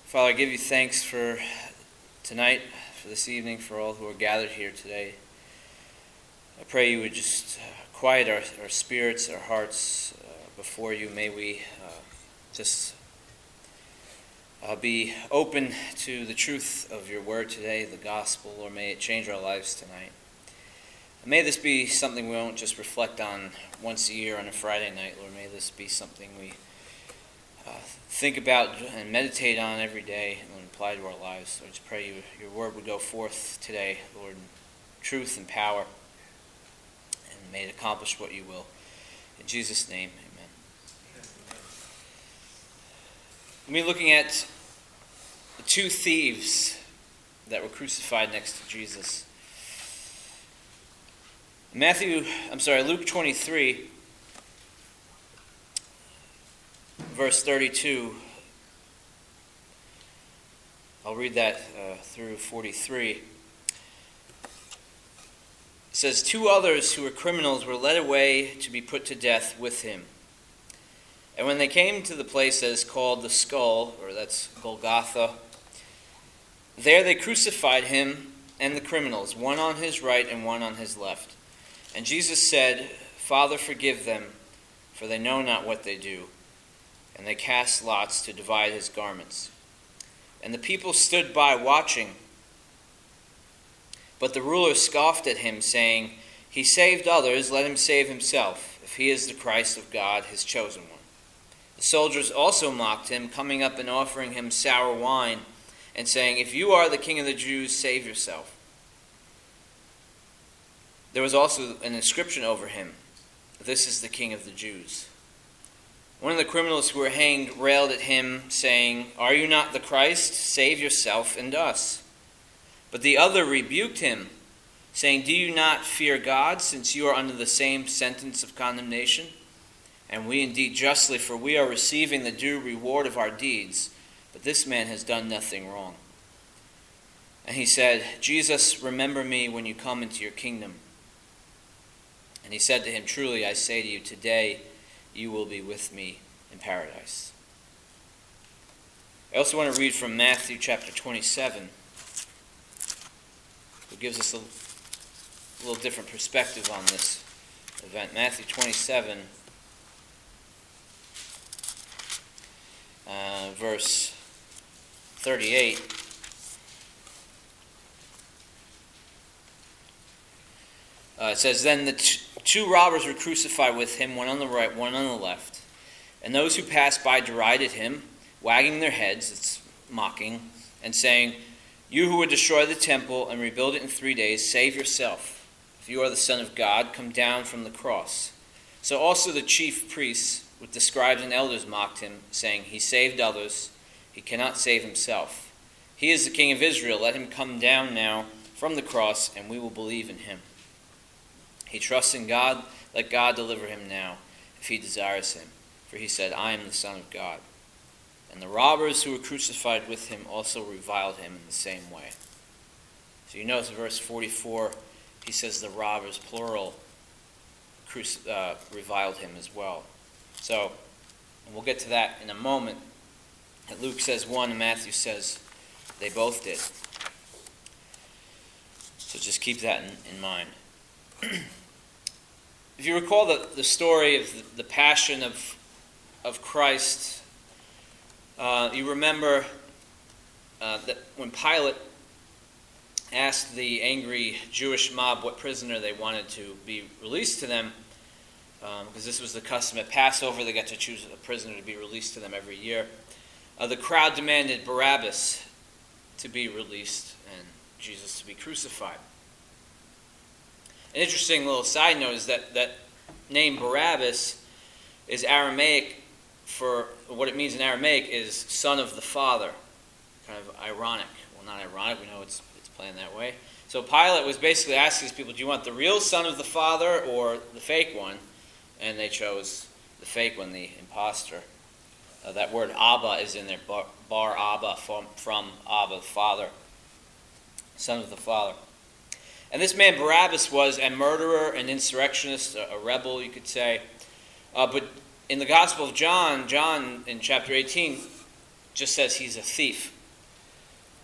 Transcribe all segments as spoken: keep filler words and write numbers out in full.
Father, I give you thanks for tonight, for this evening, for all who are gathered here today. I pray you would just uh, quiet our, our spirits, our hearts uh, before you. May we uh, just uh, be open to the truth of your word today, the gospel, or may it change our lives tonight. And may this be something we won't just reflect on once a year on a Friday night, Lord. May this be something we uh, think about and meditate on every day and apply to our lives. So I just pray you, your word would go forth today, Lord, in truth and power, and may it accomplish what you will. In Jesus' name, amen. We'll be looking at the two thieves that were crucified next to Jesus. Matthew, I'm sorry, Luke twenty-three, verse thirty-two. I'll read that uh, through forty-three. It says, two others who were criminals were led away to be put to death with him. And when they came to the place that is called the Skull, or that's Golgotha, there they crucified him and the criminals, one on his right and one on his left. And Jesus said, Father, forgive them, for they know not what they do. And they cast lots to divide his garments. And the people stood by watching. But the ruler scoffed at him, saying, He saved others, let him save himself, if he is the Christ of God, his chosen one. The soldiers also mocked him, coming up and offering him sour wine, and saying, If you are the king of the Jews, save yourself. There was also an inscription over him, This is the King of the Jews. One of the criminals who were hanged railed at him, saying, Are you not the Christ? Save yourself and us. But the other rebuked him, saying, Do you not fear God, since you are under the same sentence of condemnation? And we indeed justly, for we are receiving the due reward of our deeds, but this man has done nothing wrong. And he said, Jesus, remember me when you come into your kingdom. And he said to him, Truly I say to you, today you will be with me in paradise. I also want to read from Matthew chapter twenty-seven. It gives us a little different perspective on this event. Matthew twenty-seven, uh, verse thirty-eight. Uh, it says, Then the t- two robbers were crucified with him, one on the right, one on the left. And those who passed by derided him, wagging their heads, it's mocking, and saying, You who would destroy the temple and rebuild it in three days, save yourself. If you are the Son of God, come down from the cross. So also the chief priests with the scribes and elders mocked him, saying, He saved others, he cannot save himself. He is the King of Israel, let him come down now from the cross, and we will believe in him. He trusts in God, let God deliver him now, if he desires him. For he said, I am the Son of God. And the robbers who were crucified with him also reviled him in the same way. So you notice in verse forty-four, he says the robbers, plural, cruci- uh, reviled him as well. So, and we'll get to that in a moment. And Luke says one, and Matthew says they both did. So just keep that in, in mind. If you recall the, the story of the, the passion of, of Christ, uh, you remember uh, that when Pilate asked the angry Jewish mob what prisoner they wanted to be released to them, um, because this was the custom at Passover, they got to choose a prisoner to be released to them every year. Uh, the crowd demanded Barabbas to be released and Jesus to be crucified. An interesting little side note is that that name Barabbas is Aramaic for, what it means in Aramaic is son of the father. Kind of ironic. Well, not ironic, we know it's it's playing that way. So Pilate was basically asking these people, do you want the real son of the father or the fake one? And they chose the fake one, the imposter. Uh, that word Abba is in there, bar, bar Abba, from, from Abba, father, son of the father. And this man Barabbas was a murderer, an insurrectionist, a, a rebel, you could say. Uh, but in the Gospel of John, John in chapter eighteen just says he's a thief.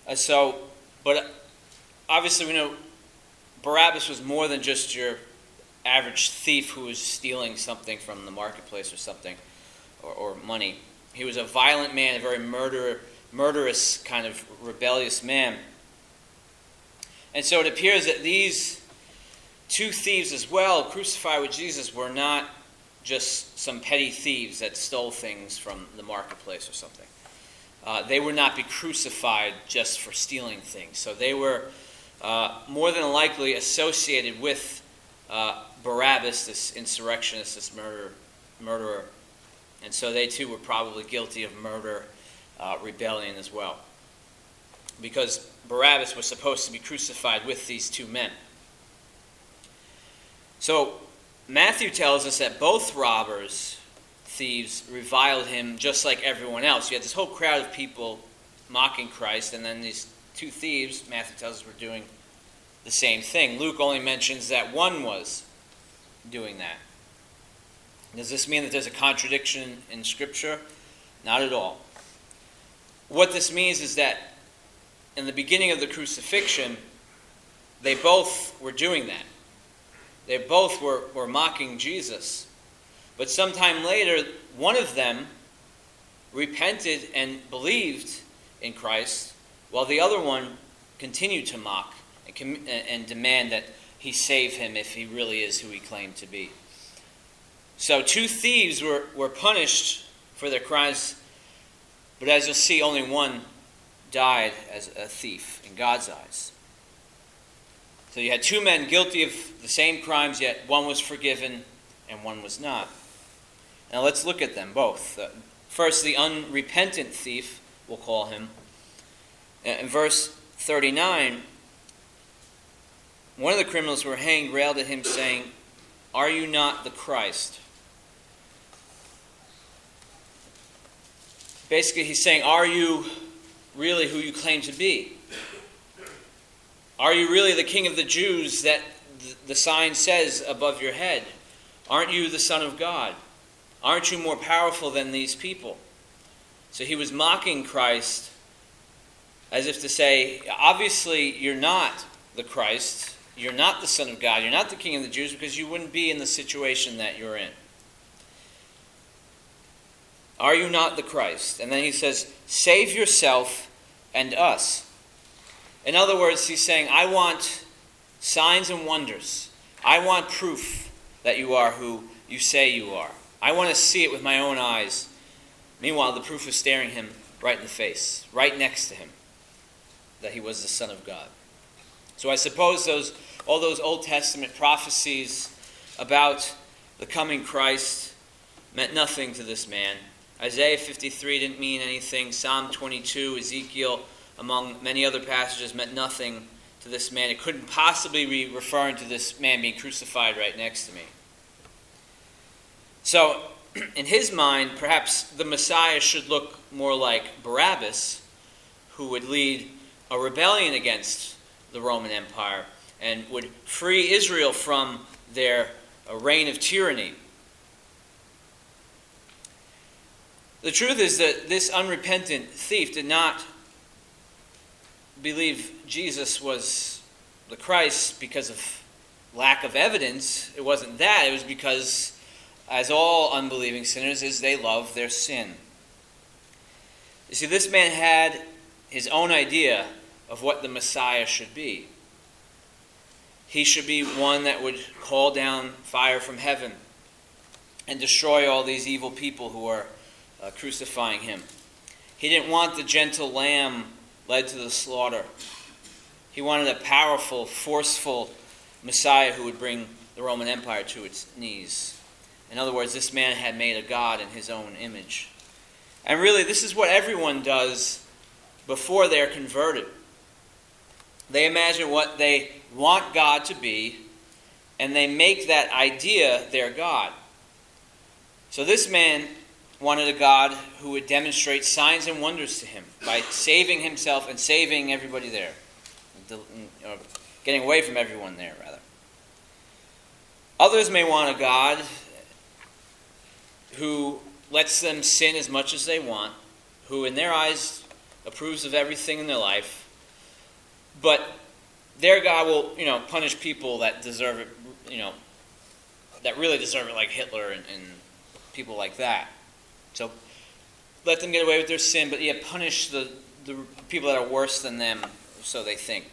Uh, so, but obviously we know Barabbas was more than just your average thief who was stealing something from the marketplace or something, or, or money. He was a violent man, a very murder, murderous kind of rebellious man. And so it appears that these two thieves as well, crucified with Jesus, were not just some petty thieves that stole things from the marketplace or something. Uh, they would not be crucified just for stealing things. So they were uh, more than likely associated with uh, Barabbas, this insurrectionist, this murder, murderer. And so they too were probably guilty of murder, uh, rebellion as well. Because Barabbas was supposed to be crucified with these two men. So Matthew tells us that both robbers, thieves, reviled him just like everyone else. You had this whole crowd of people mocking Christ, and then these two thieves, Matthew tells us, were doing the same thing. Luke only mentions that one was doing that. Does this mean that there's a contradiction in Scripture? Not at all. What this means is that in the beginning of the crucifixion, they both were doing that. They both were, were mocking Jesus. But sometime later, one of them repented and believed in Christ, while the other one continued to mock and, com- and demand that he save him if he really is who he claimed to be. So two thieves were, were punished for their crimes, but as you'll see, only one died as a thief in God's eyes. So you had two men guilty of the same crimes, yet one was forgiven and one was not. Now let's look at them both. Uh, first, the unrepentant thief, we'll call him. In verse thirty-nine, one of the criminals who were hanged railed at him, saying, "Are you not the Christ?" Basically, he's saying, are you really who you claim to be? Are you really the King of the Jews that the sign says above your head? Aren't you the Son of God? Aren't you more powerful than these people? So he was mocking Christ as if to say, obviously you're not the Christ, you're not the Son of God, you're not the King of the Jews, because you wouldn't be in the situation that you're in. Are you not the Christ? And then he says, save yourself and us. In other words, he's saying, I want signs and wonders. I want proof that you are who you say you are. I want to see it with my own eyes. Meanwhile, the proof was staring him right in the face, right next to him, that he was the Son of God. So I suppose those all those Old Testament prophecies about the coming Christ meant nothing to this man. Isaiah fifty-three didn't mean anything. Psalm twenty-two, Ezekiel, among many other passages, meant nothing to this man. It couldn't possibly be referring to this man being crucified right next to me. So, in his mind, perhaps the Messiah should look more like Barabbas, who would lead a rebellion against the Roman Empire and would free Israel from their reign of tyranny. The truth is that this unrepentant thief did not believe Jesus was the Christ because of lack of evidence. It wasn't that. It was because, as all unbelieving sinners is, they love their sin. You see, this man had his own idea of what the Messiah should be. He should be one that would call down fire from heaven and destroy all these evil people who are uh, crucifying him. He didn't want the gentle lamb led to the slaughter. He wanted a powerful, forceful Messiah who would bring the Roman Empire to its knees. In other words, this man had made a god in his own image. And really, this is what everyone does before they're converted. They imagine what they want God to be, and they make that idea their God. So this man wanted a God who would demonstrate signs and wonders to him by saving himself and saving everybody there. Or getting away from everyone there, rather. Others may want a God who lets them sin as much as they want, who in their eyes approves of everything in their life, but their God will, you know, punish people that deserve it, you know, that really deserve it, like Hitler and, and people like that. So let them get away with their sin, but yet punish the, the people that are worse than them, so they think.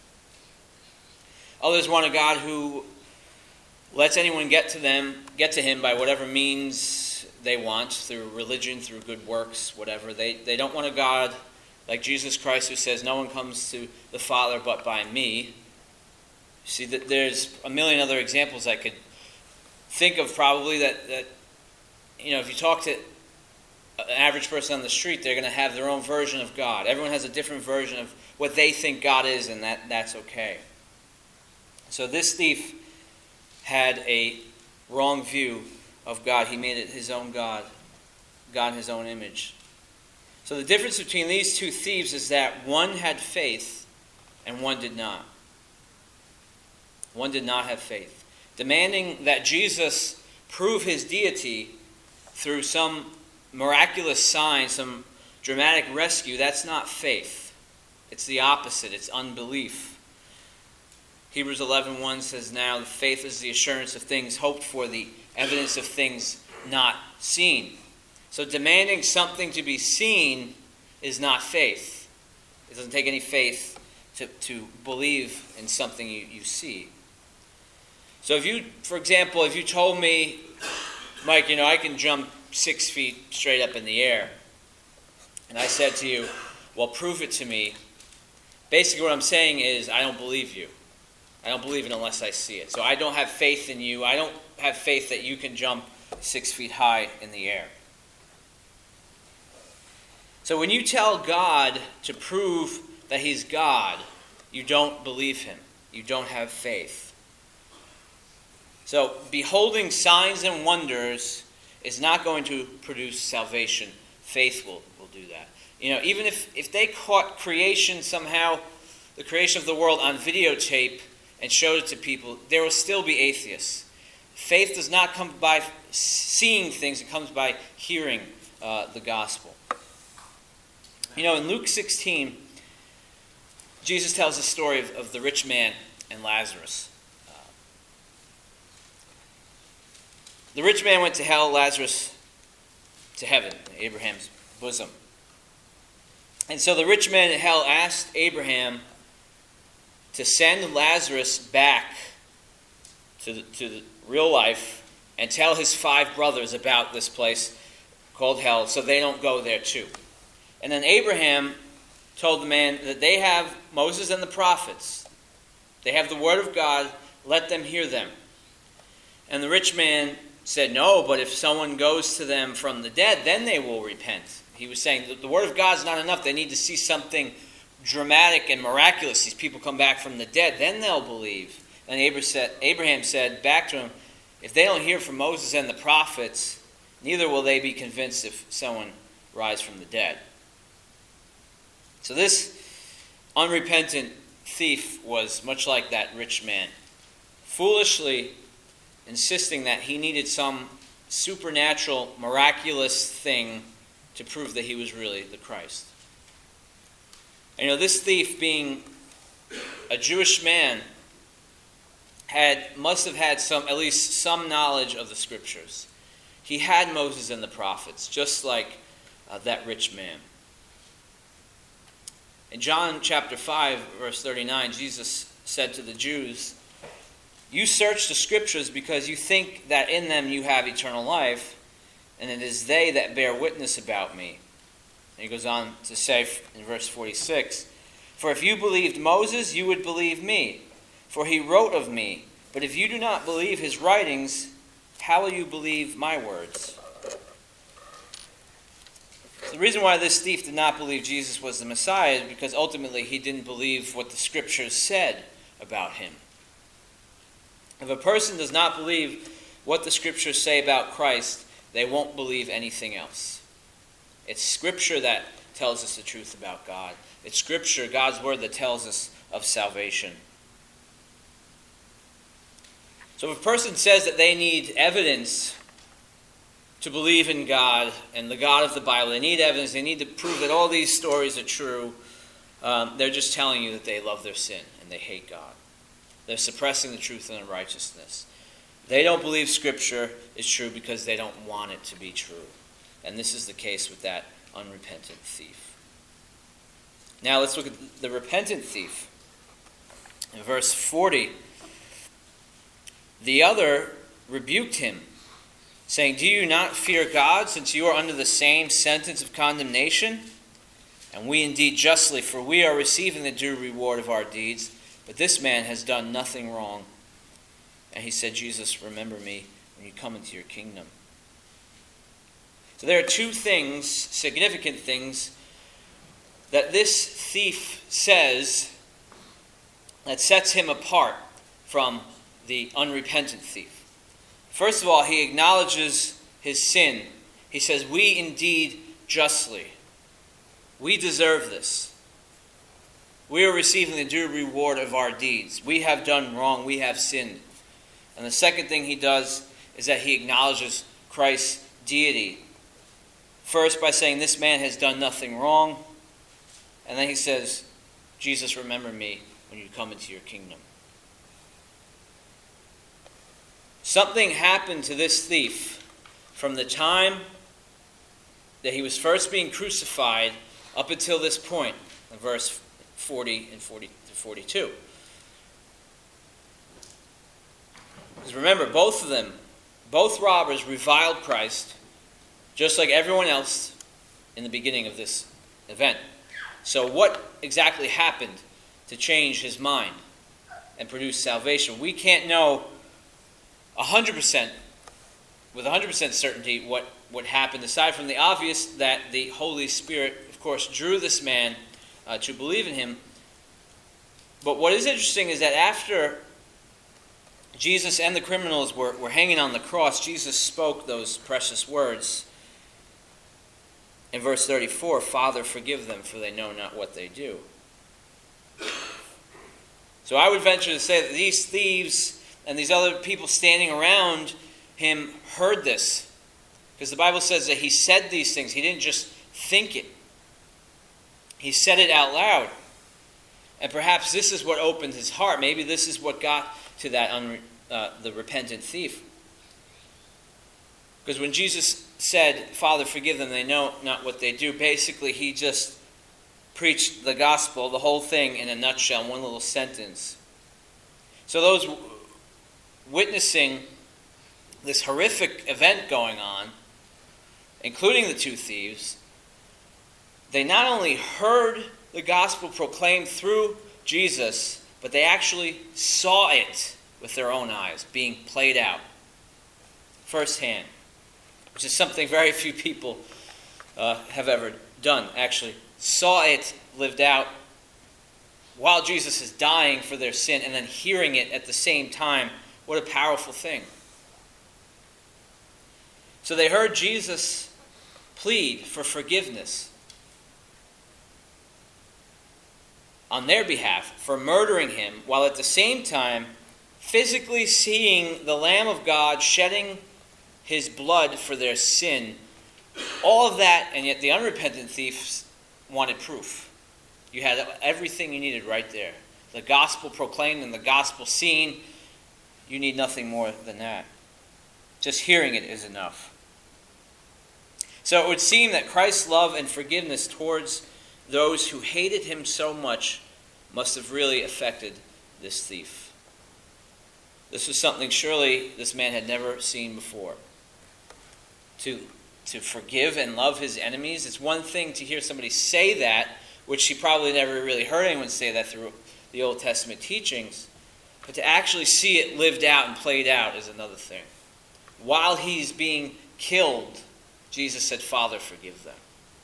Others want a God who lets anyone get to them, get to him by whatever means they want, through religion, through good works, whatever. They they don't want a God like Jesus Christ who says, no one comes to the Father but by me. See, that there's a million other examples I could think of probably that, that, you know, if you talk to an average person on the street, they're going to have their own version of God. Everyone has a different version of what they think God is, and that, that's okay. So this thief had a wrong view of God. He made it his own God, God in his own image. So the difference between these two thieves is that one had faith and one did not. One did not have faith. Demanding that Jesus prove his deity through some miraculous sign, some dramatic rescue, that's not faith. It's the opposite. It's unbelief. Hebrews eleven one says, now the faith is the assurance of things hoped for, the evidence of things not seen. So demanding something to be seen is not faith. It doesn't take any faith to, to believe in something you, you see. So if you, for example, if you told me, Mike, you know, I can jump six feet straight up in the air, and I said to you, well, prove it to me, basically what I'm saying is I don't believe you. I don't believe it unless I see it. So I don't have faith in you. I don't have faith that you can jump six feet high in the air. So when you tell God to prove that he's God, you don't believe him. You don't have faith. So beholding signs and wonders is not going to produce salvation. Faith will, will do that. You know, even if, if they caught creation somehow, the creation of the world on videotape, and showed it to people, there will still be atheists. Faith does not come by seeing things, it comes by hearing uh, the gospel. You know, in Luke sixteen, Jesus tells the story of, of the rich man and Lazarus. Uh, the rich man went to hell, Lazarus to heaven, Abraham's bosom. And so the rich man in hell asked Abraham to send Lazarus back to the, to the real life and tell his five brothers about this place called hell so they don't go there too. And then Abraham told the man that they have Moses and the prophets. They have the word of God. Let them hear them. And the rich man said, no, but if someone goes to them from the dead, then they will repent. He was saying that the word of God is not enough. They need to see something dramatic and miraculous. These people come back from the dead, then they'll believe. And Abraham said back to him, if they don't hear from Moses and the prophets, neither will they be convinced if someone rise from the dead. So this unrepentant thief was much like that rich man, foolishly insisting that he needed some supernatural, miraculous thing to prove that he was really the Christ. And, you know, this thief, being a Jewish man, had must have had some, at least some knowledge of the Scriptures. He had Moses and the prophets, just like uh, that rich man. In John chapter five, verse thirty-nine, Jesus said to the Jews, you search the Scriptures because you think that in them you have eternal life, and it is they that bear witness about me. And he goes on to say in verse forty-six, for if you believed Moses, you would believe me, for he wrote of me. But if you do not believe his writings, how will you believe my words? The reason why this thief did not believe Jesus was the Messiah is because ultimately he didn't believe what the Scriptures said about him. If a person does not believe what the Scriptures say about Christ, they won't believe anything else. It's Scripture that tells us the truth about God. It's Scripture, God's Word, that tells us of salvation. So if a person says that they need evidence to believe in God and the God of the Bible, they need evidence, they need to prove that all these stories are true, um, they're just telling you that they love their sin and they hate God. They're suppressing the truth and unrighteousness. They don't believe Scripture is true because they don't want it to be true. And this is the case with that unrepentant thief. Now let's look at the repentant thief. In verse forty, the other rebuked him, saying, "Do you not fear God, since you are under the same sentence of condemnation? And we indeed justly, for we are receiving the due reward of our deeds. But this man has done nothing wrong." And he said, "Jesus, remember me when you come into your kingdom." So there are two things, significant things, that this thief says that sets him apart from the unrepentant thief. First of all, he acknowledges his sin. He says, "We indeed justly. We deserve this. We are receiving the due reward of our deeds. We have done wrong. We have sinned." And the second thing he does is that he acknowledges Christ's deity. First by saying, "This man has done nothing wrong." And then he says, "Jesus, remember me when you come into your kingdom." Something happened to this thief from the time that he was first being crucified up until this point, in verse forty and forty to forty-two. Because remember, both of them, both robbers reviled Christ, just like everyone else in the beginning of this event. So what exactly happened to change his mind and produce salvation? We can't know one hundred percent, with one hundred percent certainty what, what happened, aside from the obvious that the Holy Spirit, of course, drew this man uh, to believe in him. But what is interesting is that after Jesus and the criminals were, were hanging on the cross, Jesus spoke those precious words. In verse thirty-four, "Father, forgive them, for they know not what they do." So I would venture to say that these thieves and these other people standing around him heard this. Because the Bible says that he said these things. He didn't just think it. He said it out loud. And perhaps this is what opened his heart. Maybe this is what got to that unre- uh, the repentant thief. Because when Jesus said, "Father, forgive them, they know not what they do," basically he just preached the gospel, the whole thing in a nutshell, in one little sentence. So those w- witnessing this horrific event going on, including the two thieves, they not only heard the gospel proclaimed through Jesus, but they actually saw it with their own eyes being played out firsthand, which is something very few people uh, have ever done. Actually, saw it lived out while Jesus is dying for their sin, and then hearing it at the same time. What a powerful thing. So they heard Jesus plead for forgiveness on their behalf for murdering him, while at the same time physically seeing the Lamb of God shedding his blood for their sin. All of that, and yet the unrepentant thieves wanted proof. You had everything you needed right there. The gospel proclaimed and the gospel seen. You need nothing more than that. Just hearing it is enough. So it would seem that Christ's love and forgiveness towards those who hated him so much must have really affected this thief. This was something surely this man had never seen before. To, to forgive and love his enemies. It's one thing to hear somebody say that, which he probably never really heard anyone say that through the Old Testament teachings. But to actually see it lived out and played out is another thing. While he's being killed, Jesus said, "Father, forgive them."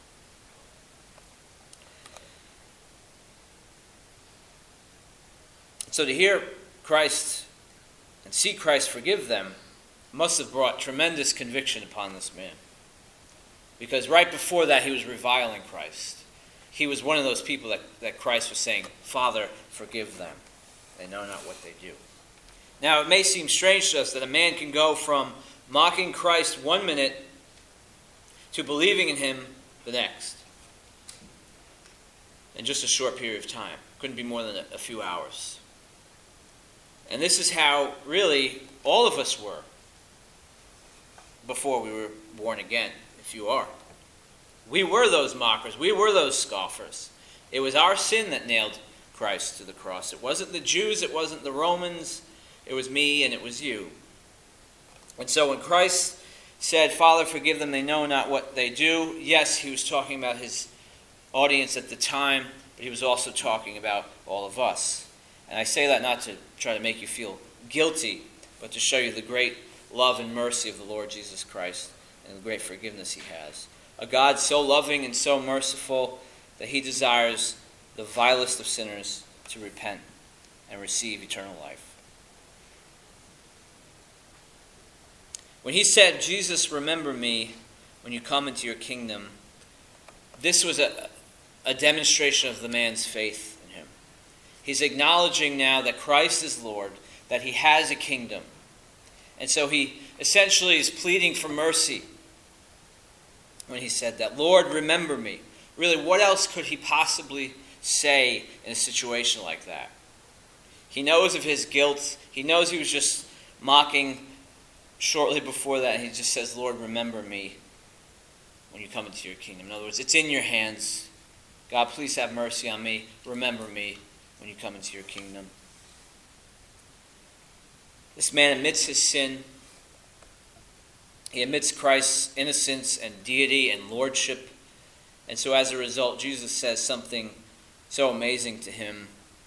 So to hear Christ and see Christ forgive them must have brought tremendous conviction upon this man. Because right before that, he was reviling Christ. He was one of those people that, that Christ was saying, "Father, forgive them. They know not what they do." Now, it may seem strange to us that a man can go from mocking Christ one minute to believing in him the next. in just a short period of time. Couldn't be more than a, a few hours. And this is how, really, all of us were before we were born again, if you are. We were those mockers. We were those scoffers. It was our sin that nailed Christ to the cross. It wasn't the Jews, it wasn't the Romans, it was me and it was you. And so when Christ said, Father, forgive them, they know not what they do, yes, he was talking about his audience at the time, but he was also talking about all of us. And I say that not to try to make you feel guilty, but to show you the great love and mercy of the Lord Jesus Christ and the great forgiveness he has. A God so loving and so merciful that he desires the vilest of sinners to repent and receive eternal life. When he said, Jesus, remember me when you come into your kingdom, this was a, a demonstration of the man's faith in him. He's acknowledging now that Christ is Lord, that he has a kingdom. And so he essentially is pleading for mercy when he said that. Lord, remember me. Really, what else could he possibly say in a situation like that? He knows of his guilt. He knows he was just mocking shortly before that. And he just says, Lord, remember me when you come into your kingdom. In other words, it's in your hands. God, please have mercy on me. Remember me when you come into your kingdom. This man admits his sin. He admits Christ's innocence and deity and lordship. And so as a result, Jesus says something so amazing to him.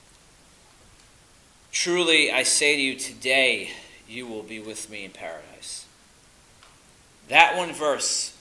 Truly, I say to you, today you will be with me in paradise. That one verse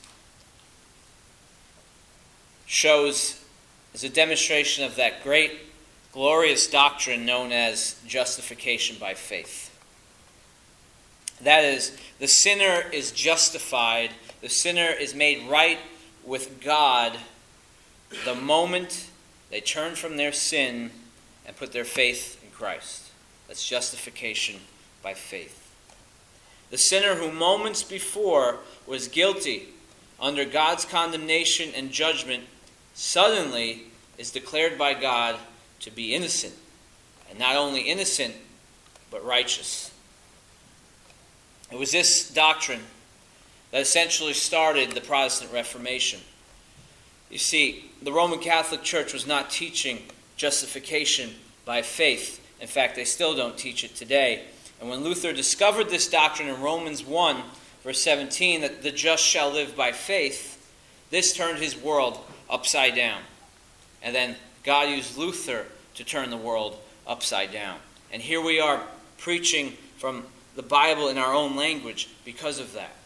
shows, as a demonstration of that great, glorious doctrine known as justification by faith. That is, the sinner is justified, the sinner is made right with God the moment they turn from their sin and put their faith in Christ. That's justification by faith. The sinner who moments before was guilty under God's condemnation and judgment suddenly is declared by God to be innocent. And not only innocent, but righteous. It was this doctrine that essentially started the Protestant Reformation. You see, the Roman Catholic Church was not teaching justification by faith. In fact, they still don't teach it today. And when Luther discovered this doctrine in Romans one, verse seventeen, that the just shall live by faith, this turned his world upside down. And then God used Luther to turn the world upside down. And here we are preaching from the Bible in our own language because of that.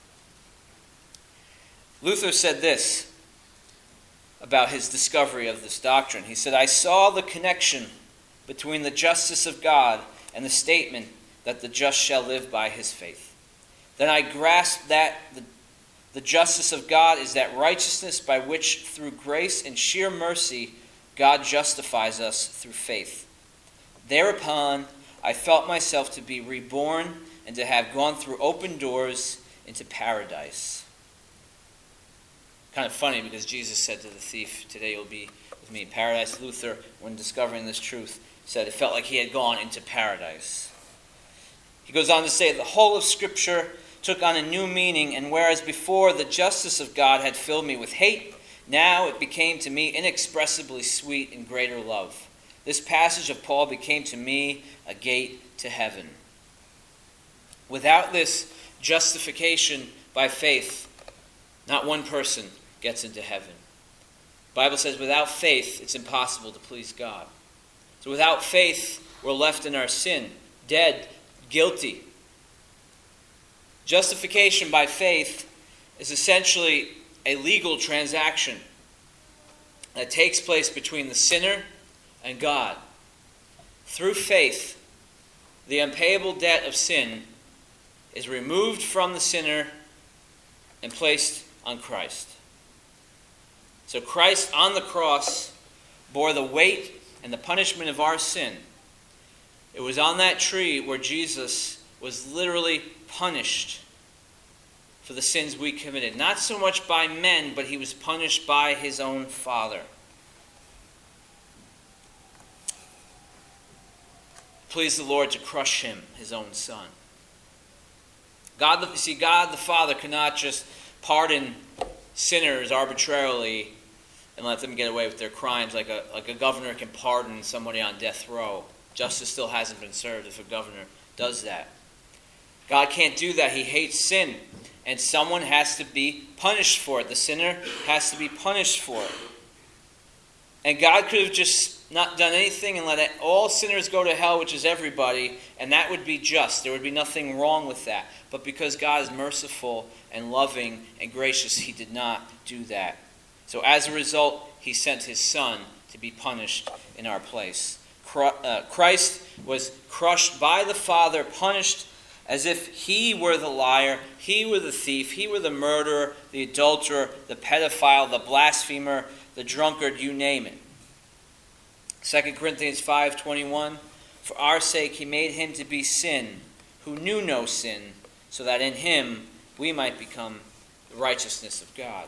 Luther said this about his discovery of this doctrine. He said, I saw the connection between the justice of God and the statement that the just shall live by his faith. Then I grasped that the, the justice of God is that righteousness by which through grace and sheer mercy God justifies us through faith. Thereupon I felt myself to be reborn and to have gone through open doors into paradise. Kind of funny because Jesus said to the thief, today you'll be with me in paradise. Luther, when discovering this truth, said it felt like he had gone into paradise. He goes on to say, the whole of Scripture took on a new meaning, and whereas before the justice of God had filled me with hate, now it became to me inexpressibly sweet and greater love. This passage of Paul became to me a gate to heaven. Without this justification by faith, not one person gets into heaven. The Bible says without faith, it's impossible to please God. So without faith, we're left in our sin, dead, guilty. Justification by faith is essentially a legal transaction that takes place between the sinner and God. Through faith, the unpayable debt of sin is removed from the sinner and placed on Christ. So Christ on the cross bore the weight and the punishment of our sin. It was on that tree where Jesus was literally punished for the sins we committed. Not so much by men, but he was punished by his own Father. pleased the Lord to crush him, his own son. God, the, see, God the Father cannot just pardon sinners arbitrarily and let them get away with their crimes like a, like a governor can pardon somebody on death row. Justice still hasn't been served if a governor does that. God can't do that. He hates sin. And someone has to be punished for it. The sinner has to be punished for it. And God could have just not done anything and let all sinners go to hell, which is everybody, and that would be just. There would be nothing wrong with that. But because God is merciful and loving and gracious, he did not do that. So as a result, he sent his son to be punished in our place. Christ was crushed by the Father, punished as if he were the liar, he were the thief, he were the murderer, the adulterer, the pedophile, the blasphemer, the drunkard, you name it. Second Corinthians five twenty-one, for our sake he made him to be sin, who knew no sin, so that in him we might become the righteousness of God.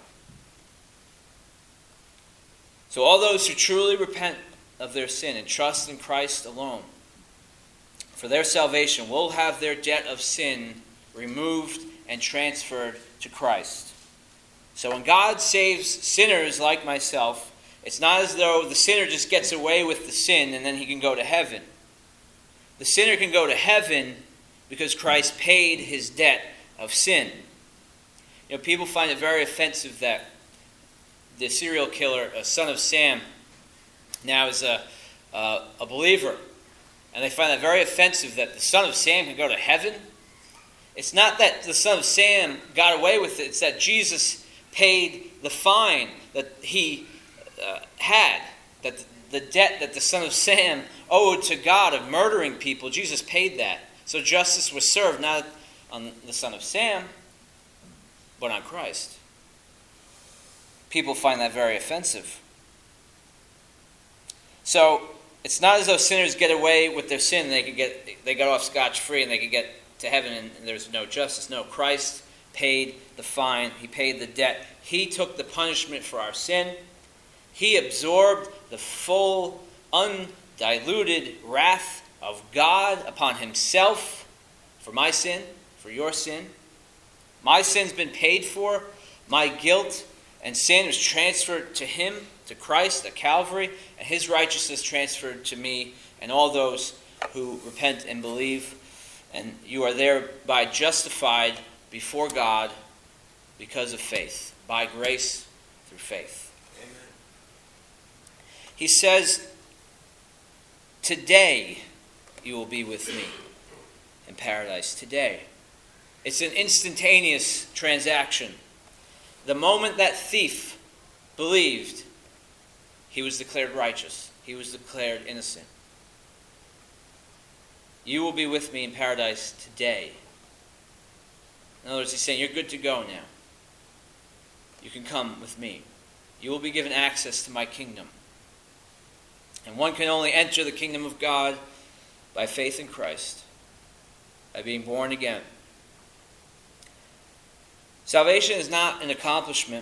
So all those who truly repent of their sin and trust in Christ alone, for their salvation, will have their debt of sin removed and transferred to Christ. So when God saves sinners like myself, it's not as though the sinner just gets away with the sin and then he can go to heaven. The sinner can go to heaven because Christ paid his debt of sin. You know, people find it very offensive that the serial killer, a son of Sam, now is a, uh, a believer. And they find that very offensive that the son of Sam can go to heaven. It's not that the son of Sam got away with it. It's that Jesus paid the fine that he uh, had. That the debt that the son of Sam owed to God of murdering people, Jesus paid that. So justice was served not on the son of Sam, but on Christ. People find that very offensive. So it's not as though sinners get away with their sin, they could get they got off scotch-free and they could get to heaven and there's no justice. No, Christ paid the fine. He paid the debt. He took the punishment for our sin. He absorbed the full, undiluted wrath of God upon himself for my sin, for your sin. My sin's been paid for. My guilt and sin was transferred to him, to Christ at Calvary, and his righteousness transferred to me and all those who repent and believe. And you are thereby justified before God because of faith, by grace through faith. Amen. He says, today you will be with me in paradise. Today. It's an instantaneous transaction. The moment that thief believed, he was declared righteous. He was declared innocent. You will be with me in paradise today. In other words, he's saying, you're good to go now. You can come with me. You will be given access to my kingdom. And one can only enter the kingdom of God by faith in Christ, by being born again. Salvation is not an accomplishment.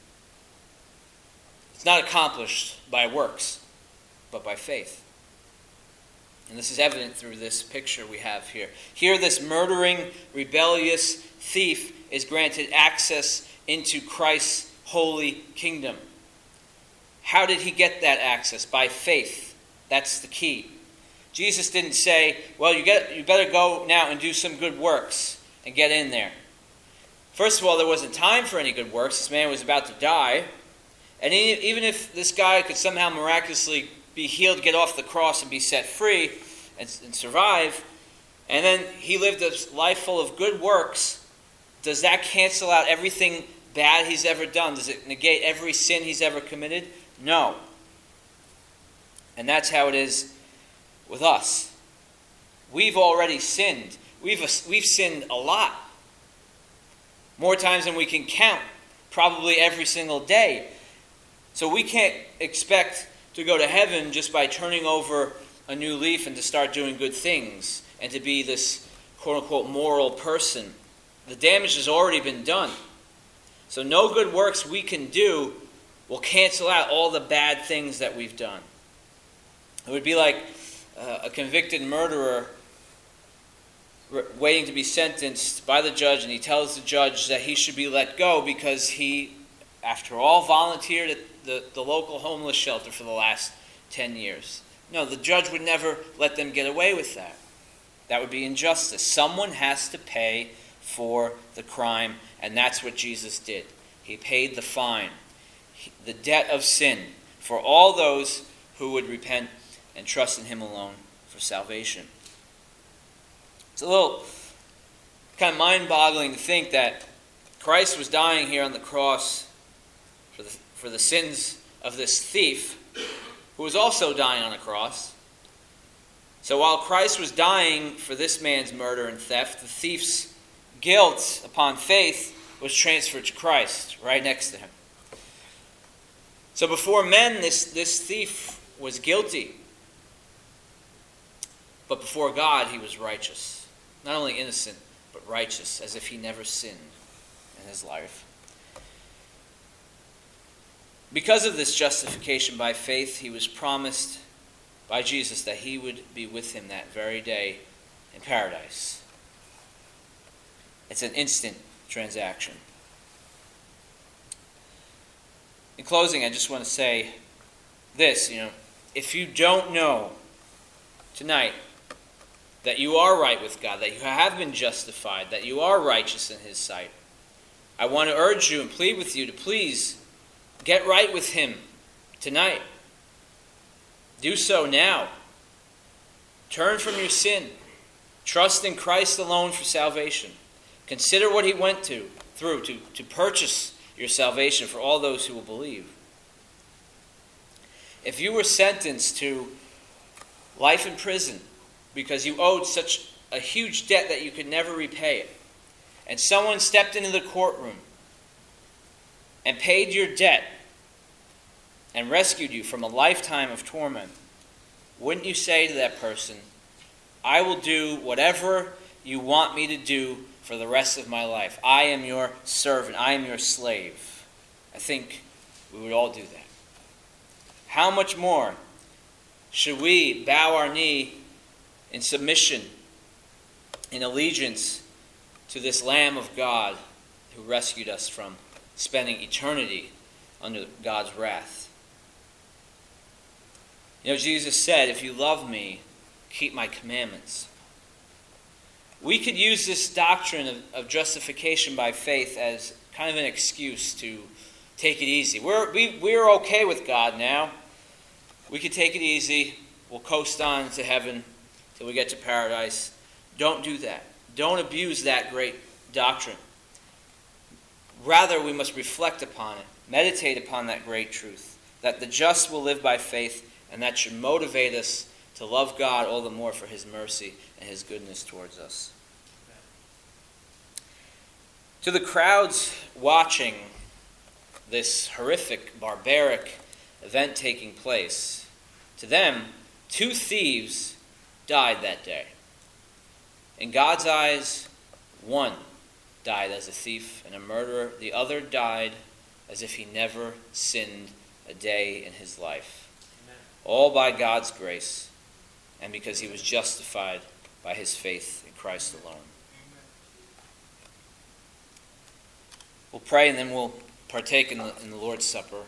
It's not accomplished by works, but by faith. And this is evident through this picture we have here. Here, this murdering, rebellious thief is granted access into Christ's holy kingdom. How did he get that access? By faith. That's the key. Jesus didn't say, well, you, get, you better go now and do some good works and get in there. First of all, there wasn't time for any good works. This man was about to die. And even if this guy could somehow miraculously be healed, get off the cross and be set free and, and survive, and then he lived a life full of good works, does that cancel out everything bad he's ever done? Does it negate every sin he's ever committed? No. And that's how it is with us. We've already sinned. We've, we've sinned a lot. More times than we can count, probably every single day. So we can't expect to go to heaven just by turning over a new leaf and to start doing good things and to be this quote-unquote moral person. The damage has already been done. So no good works we can do will cancel out all the bad things that we've done. It would be like uh, a convicted murderer r- waiting to be sentenced by the judge, and he tells the judge that he should be let go because he, after all, volunteered at the, the local homeless shelter for the last ten years. No, the judge would never let them get away with that. That would be injustice. Someone has to pay for the crime, and that's what Jesus did. He paid the fine, the debt of sin, for all those who would repent and trust in him alone for salvation. It's a little kind of mind-boggling to think that Christ was dying here on the cross for the, for the sins of this thief, who was also dying on a cross. So while Christ was dying for this man's murder and theft, the thief's guilt upon faith was transferred to Christ, right next to him. So before men, this, this thief was guilty. But before God, he was righteous. Not only innocent, but righteous, as if he never sinned in his life. Because of this justification by faith, he was promised by Jesus that he would be with him that very day in paradise. It's an instant transaction. In closing, I just want to say this, you know, if you don't know tonight that you are right with God, that you have been justified, that you are righteous in his sight, I want to urge you and plead with you to please get right with him tonight. Do so now. Turn from your sin. Trust in Christ alone for salvation. Consider what he went to, through to, to purchase your salvation for all those who will believe. If you were sentenced to life in prison because you owed such a huge debt that you could never repay it, and someone stepped into the courtroom and paid your debt and rescued you from a lifetime of torment, wouldn't you say to that person, I will do whatever you want me to do for the rest of my life. I am your servant. I am your slave. I think we would all do that. How much more should we bow our knee in submission, in allegiance to this Lamb of God who rescued us from spending eternity under God's wrath? You know, Jesus said, if you love me, keep my commandments. We could use this doctrine of, of justification by faith as kind of an excuse to take it easy. We're, we, we're okay with God now. We could take it easy. We'll coast on to heaven till we get to paradise. Don't do that. Don't abuse that great doctrine. Rather, we must reflect upon it, meditate upon that great truth, that the just will live by faith, and that should motivate us to love God all the more for his mercy and his goodness towards us. To the crowds watching this horrific, barbaric event taking place, to them, two thieves died that day. In God's eyes, one died as a thief and a murderer. The other died as if he never sinned a day in his life. Amen. All by God's grace, and because he was justified by his faith in Christ alone. Amen. We'll pray and then we'll partake in the, in the Lord's Supper.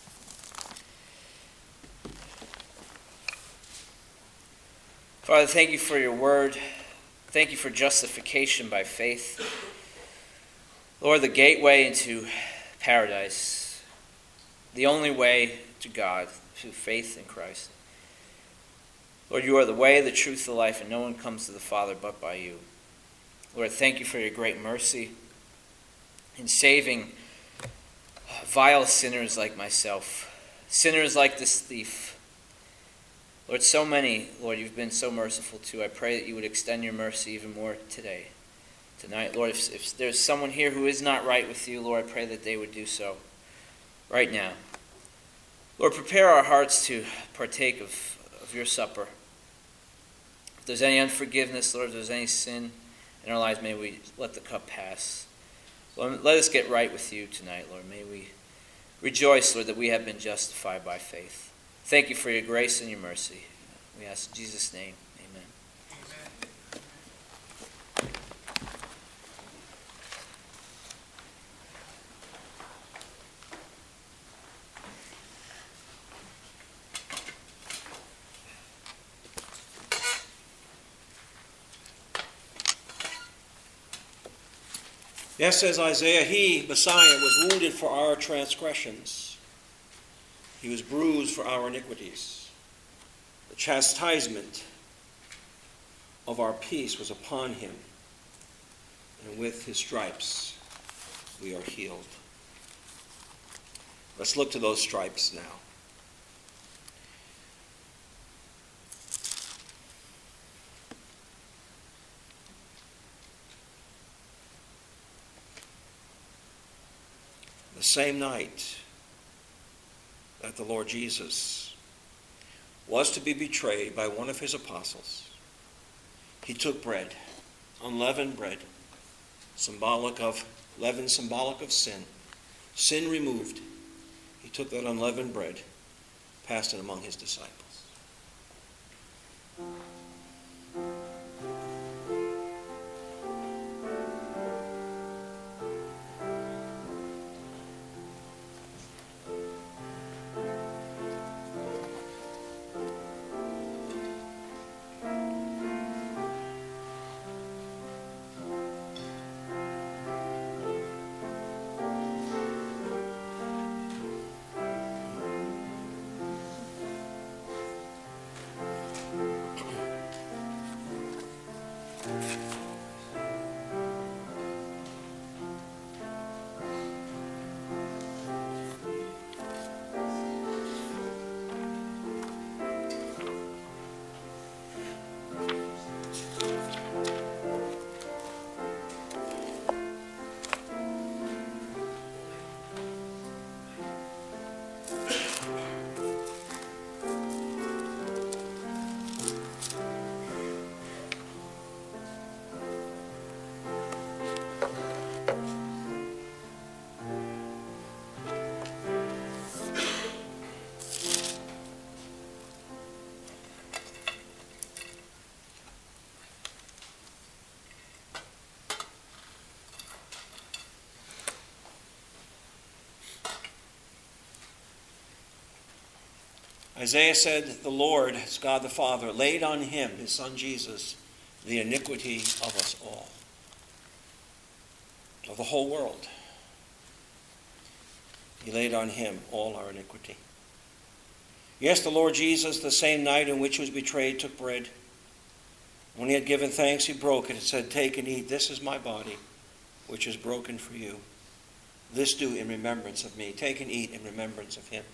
Father, thank you for your word. Thank you for justification by faith. Lord, the gateway into paradise, the only way to God, through faith in Christ. Lord, you are the way, the truth, the life, and no one comes to the Father but by you. Lord, thank you for your great mercy in saving vile sinners like myself, sinners like this thief. Lord, so many, Lord, you've been so merciful to. I pray that you would extend your mercy even more today, tonight. Lord, if, if there's someone here who is not right with you, Lord, I pray that they would do so right now. Lord, prepare our hearts to partake of, of your supper. If there's any unforgiveness, Lord, if there's any sin in our lives, may we let the cup pass. Lord, let us get right with you tonight, Lord. May we rejoice, Lord, that we have been justified by faith. Thank you for your grace and your mercy. We ask in Jesus' name. Amen. Yes, says Isaiah, he, Messiah, was wounded for our transgressions. He was bruised for our iniquities. The chastisement of our peace was upon him, and with his stripes we are healed. Let's look to those stripes now. The same night that the Lord Jesus was to be betrayed by one of his apostles, he took bread, unleavened bread, symbolic of leaven, symbolic of sin, sin removed. He took that unleavened bread, passed it among his disciples. Isaiah said, the Lord, as God the Father, laid on him, his son Jesus, the iniquity of us all, of the whole world. He laid on him all our iniquity. Yes, the Lord Jesus, the same night in which he was betrayed, took bread. When he had given thanks, he broke it and said, take and eat. This is my body, which is broken for you. This do in remembrance of me. Take and eat in remembrance of him.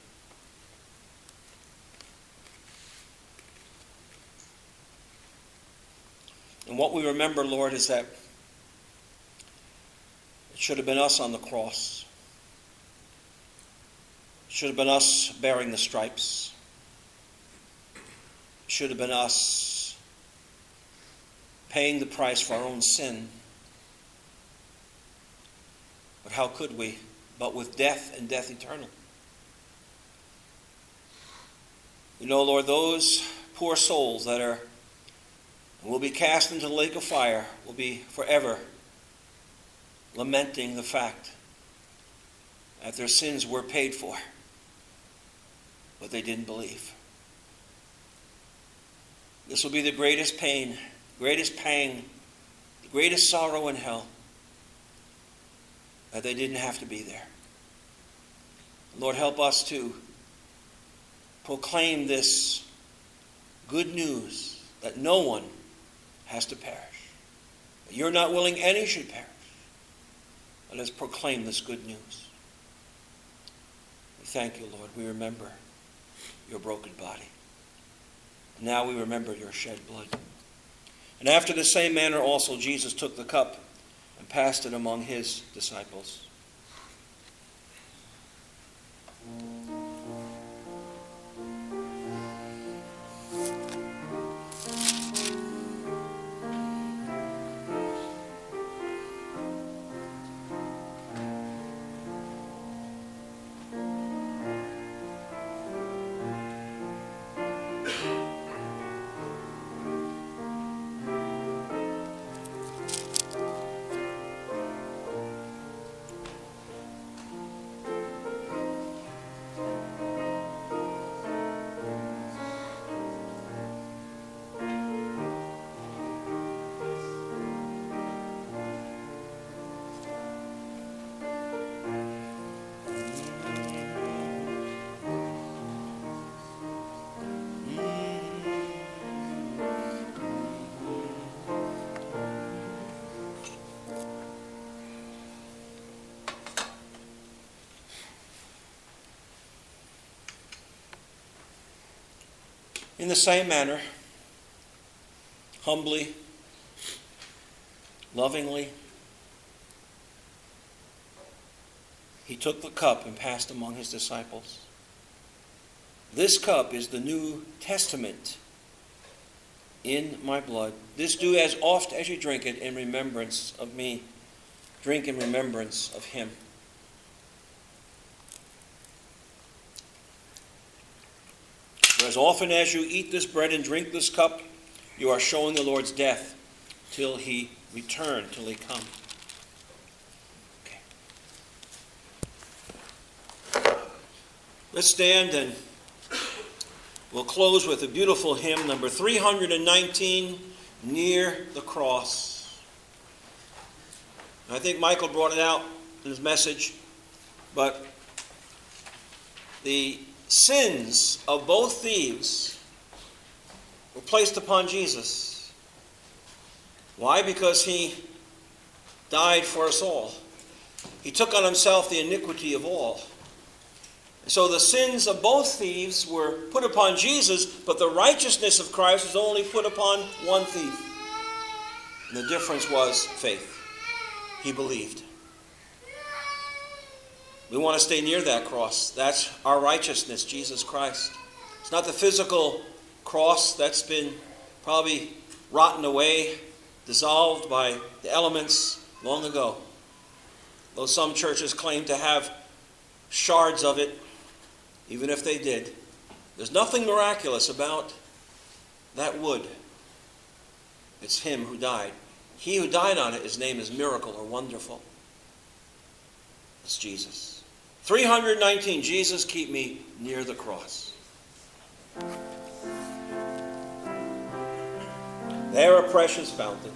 And what we remember, Lord, is that it should have been us on the cross. It should have been us bearing the stripes. It should have been us paying the price for our own sin. But how could we? But with death and death eternal. You know, Lord, those poor souls that are will be cast into the lake of fire will be forever lamenting the fact that their sins were paid for, but they didn't believe. This will be the greatest pain, greatest pang, the greatest sorrow in hell, that they didn't have to be there. Lord, help us to proclaim this good news that no one has to perish. But you're not willing any should perish. Let us proclaim this good news. We thank you, Lord. We remember your broken body. Now we remember your shed blood. And after the same manner also Jesus took the cup and passed it among his disciples. In the same manner, humbly, lovingly, he took the cup and passed among his disciples. This cup is the New Testament in my blood. This do as oft as you drink it in remembrance of me. Drink in remembrance of him. For as often as you eat this bread and drink this cup, you are showing the Lord's death till he return, till he come. Okay. Let's stand and we'll close with a beautiful hymn, number three hundred nineteen, Near the Cross. I think Michael brought it out in his message, but the sins of both thieves were placed upon Jesus. Why? Because he died for us all. He took on himself the iniquity of all. So the sins of both thieves were put upon Jesus, but the righteousness of Christ was only put upon one thief. And the difference was faith. He believed. We want to stay near that cross. That's our righteousness, Jesus Christ. It's not the physical cross that's been probably rotten away, dissolved by the elements long ago. Though some churches claim to have shards of it, even if they did, there's nothing miraculous about that wood. It's him who died. He who died on it, his name is Miracle or Wonderful. It's Jesus. three hundred nineteen, Jesus, keep me near the cross. There a precious fountain.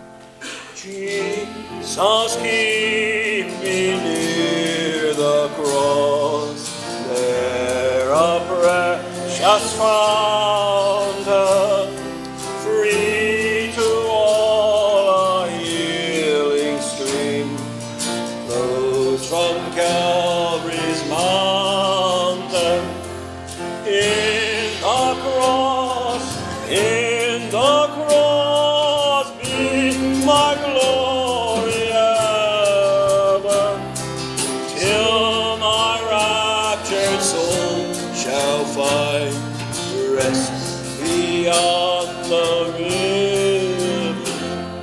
Jesus, keep me near the cross. There a precious fountain, free to all, a healing stream, flows from Calvary's mountain. In the cross, in the cross, be my glory ever, till my raptured soul shall find rest beyond the river.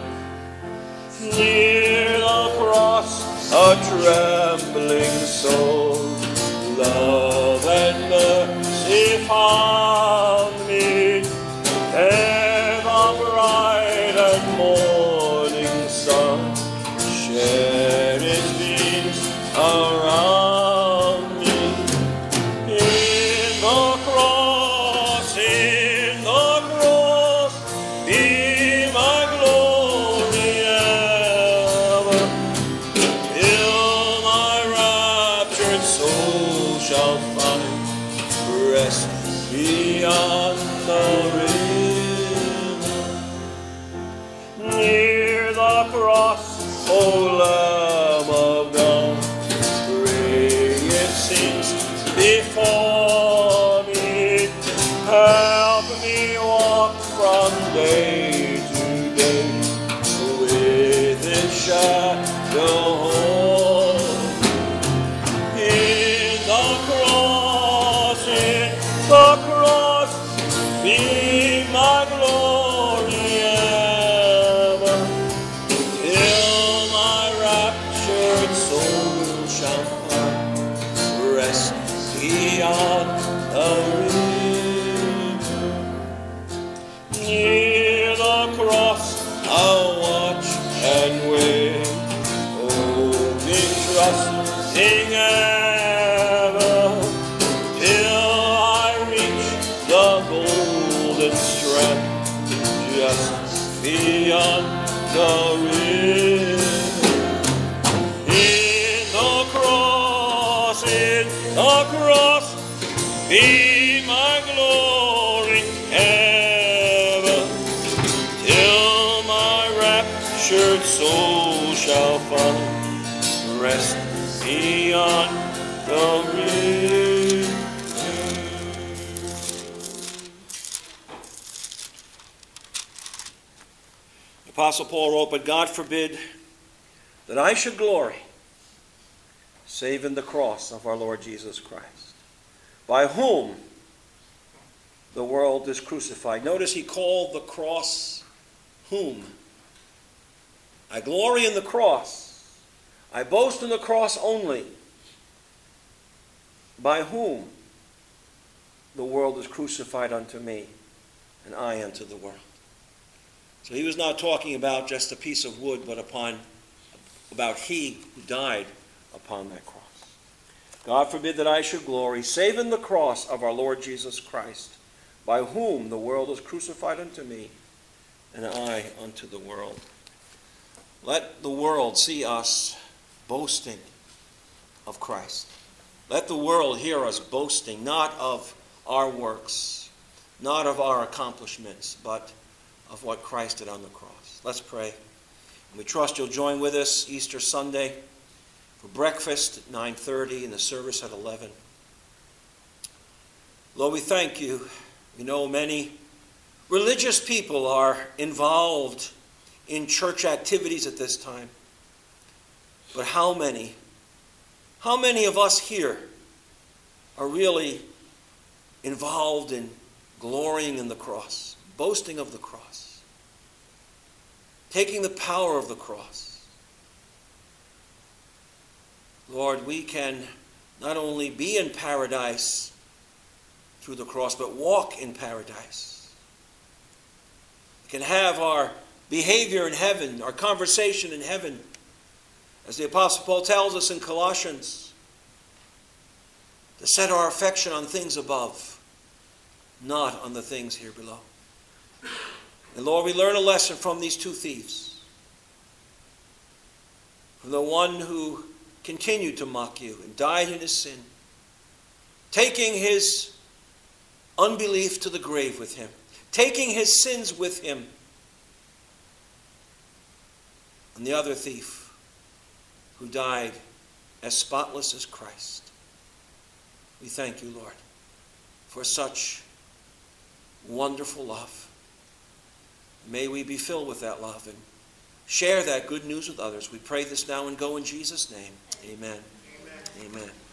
Near the cross, a trembling soul, love and mercy found me. There the bright and morning sun shed its beams around me. In the cross, in the cross, be my glory ever, till my raptured soul shall find rest beyond the river. Near the cross, O Lamb of God, pray it seems before me. Help me walk from day to day with its shadow home. In the cross, in the cross, be my glory ever, till my raptured soul shall find rest beyond the river. Near the cross, I'll watch and wait, holding, trusting ever, till I reach the golden strand just beyond the river. In the cross, in the cross, be my glory ever, till my raptured soul shall find rest beyond the river. Apostle Paul wrote, "But God forbid that I should glory, save in the cross of our Lord Jesus Christ, by whom the world is crucified." Notice he called the cross whom? I glory in the cross. I boast in the cross only. By whom the world is crucified unto me, and I unto the world. So he was not talking about just a piece of wood, but upon about he who died upon that cross. God forbid that I should glory, save in the cross of our Lord Jesus Christ, by whom the world is crucified unto me, and I unto the world. Let the world see us boasting of Christ. Let the world hear us boasting, not of our works, not of our accomplishments, but of what Christ did on the cross. Let's pray. We trust you'll join with us Easter Sunday for breakfast at nine thirty and the service at eleven. Lord, we thank you. We know many religious people are involved in church activities at this time. But how many, how many of us here are really involved in glorying in the cross, boasting of the cross, taking the power of the cross? Lord, we can not only be in paradise through the cross, but walk in paradise. We can have our behavior in heaven, our conversation in heaven, as the Apostle Paul tells us in Colossians, to set our affection on things above, not on the things here below. And Lord, we learn a lesson from these two thieves. From the one who continued to mock you and died in his sin, taking his unbelief to the grave with him, taking his sins with him. And the other thief who died as spotless as Christ. We thank you, Lord, for such wonderful love. May we be filled with that love and share that good news with others. We pray this now and go in Jesus' name. Amen. Amen. Amen.